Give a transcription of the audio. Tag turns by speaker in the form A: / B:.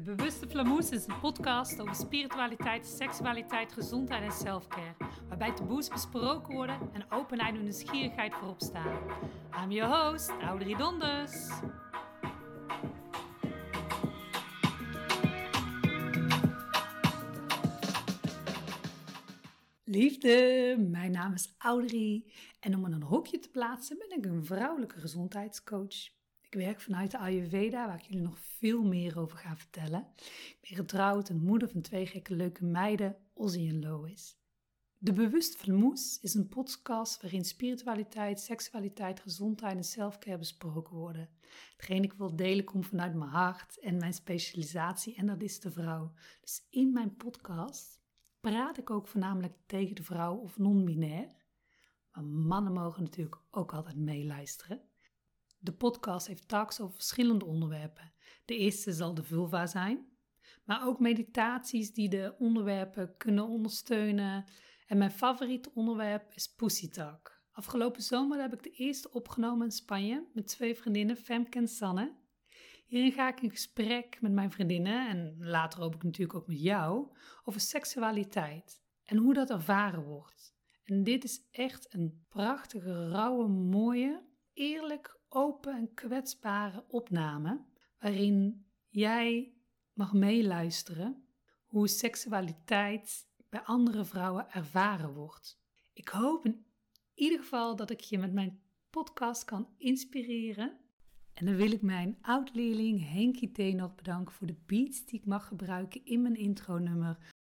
A: De Bewuste Flamoes is een podcast over spiritualiteit, seksualiteit, gezondheid en selfcare. Waarbij taboes besproken worden en openheid en nieuwsgierigheid voorop staan. I'm your host, Audrey Donders. Liefde, mijn naam is Audrey en om een hokje te plaatsen ben ik een vrouwelijke gezondheidscoach. Ik werk vanuit de Ayurveda, waar ik jullie nog veel meer over ga vertellen. Ik ben getrouwd en moeder van 2 gekke leuke meiden, Ozzy en Lois. De Bewuste Flamoes is een podcast waarin spiritualiteit, seksualiteit, gezondheid en selfcare besproken worden. Hetgeen ik wil delen komt vanuit mijn hart en mijn specialisatie en dat is de vrouw. Dus in mijn podcast praat ik ook voornamelijk tegen de vrouw of non-binair. Maar mannen mogen natuurlijk ook altijd meeluisteren. De podcast heeft talks over verschillende onderwerpen. De eerste zal de vulva zijn, maar ook meditaties die de onderwerpen kunnen ondersteunen. En mijn favoriete onderwerp is Pussy Talk. Afgelopen zomer heb ik de eerste opgenomen in Spanje met 2 vriendinnen, Femke en Sanne. Hierin ga ik in gesprek met mijn vriendinnen en later hoop ik natuurlijk ook met jou over seksualiteit en hoe dat ervaren wordt. En dit is echt een prachtige, rauwe, mooie, eerlijk, open en kwetsbare opname waarin jij mag meeluisteren hoe seksualiteit bij andere vrouwen ervaren wordt. Ik hoop in ieder geval dat ik je met mijn podcast kan inspireren. En dan wil ik mijn oud-leerling Henkie T. nog bedanken voor de beats die ik mag gebruiken in mijn intro-nummer